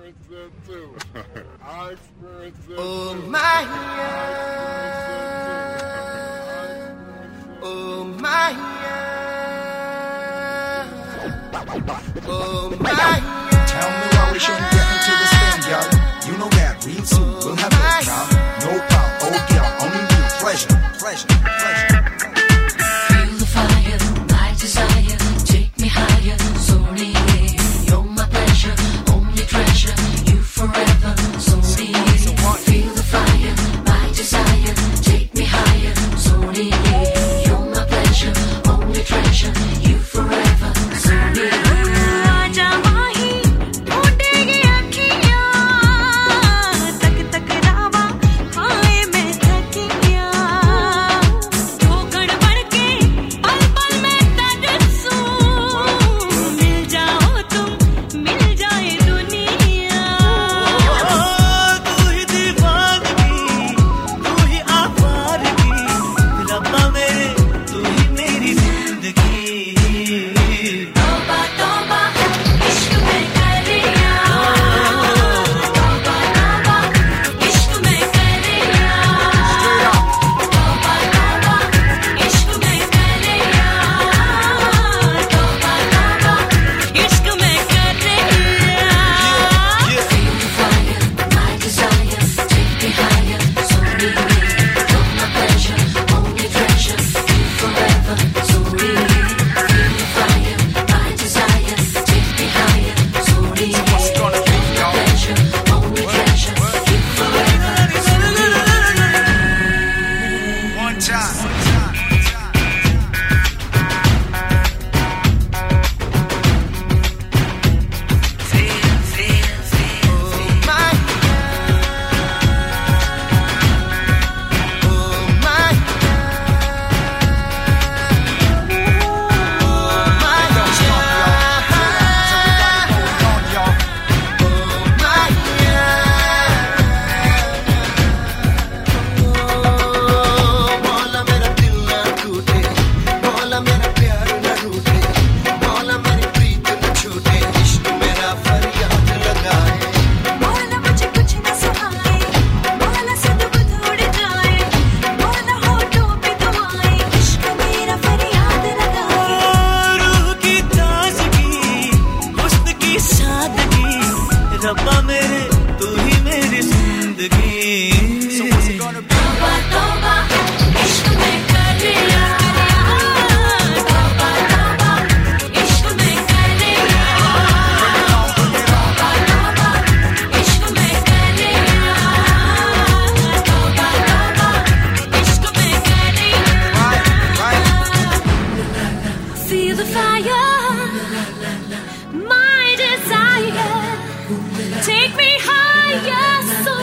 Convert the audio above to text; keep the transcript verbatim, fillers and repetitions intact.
experienced it too. I experienced it Oh too. my, I oh my, oh my. Tell me why we shouldn't get into this thing, y'all. You know that real soon we'll have no problem. No problem, oh girl, only real pleasure, pleasure, pleasure. Feel the fire, my desire, take me higher, sorry. You're my pleasure, only treasure, you forever, sorry. Feel the fire, my desire, take me higher, sorry. You're my pleasure, only treasure, you forever, sorry. रब्बा मेरे तू ही मेरी जिंदगी So what's it gonna be? तौबा तौबा इश्क में कर लिया तौबा तौबा इश्क में कर लिया तौबा तौबा इश्क में कर लिया तौबा तौबा इश्क में कर लिया Feel the fire, my desire, take me higher, so